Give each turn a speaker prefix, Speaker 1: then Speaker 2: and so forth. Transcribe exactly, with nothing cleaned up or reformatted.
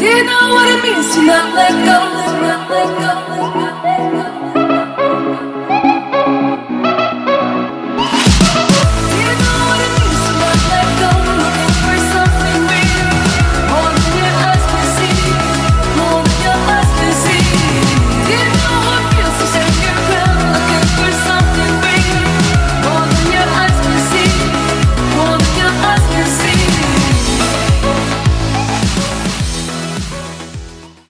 Speaker 1: You know what it means to not let go, not let go.